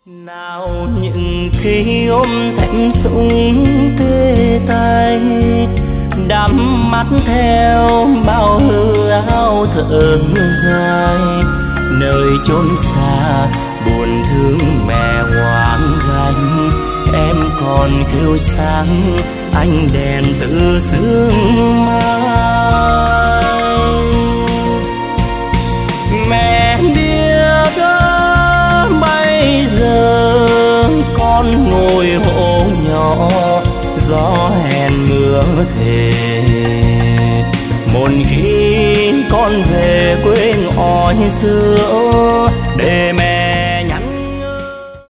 Nào những khi ôm thanh súng tê tay, đắm mắt theo bao hư áo thở dài, nơi chốn xa buồn thương mẹ hoang gánh, em còn kêu sáng ánh đèn từ sương mai. Mẹ biết đó bây giờ con ngồi hộ nhỏ, gió hèn mưa thề. Một khi con về quê ngõ xưa để mẹ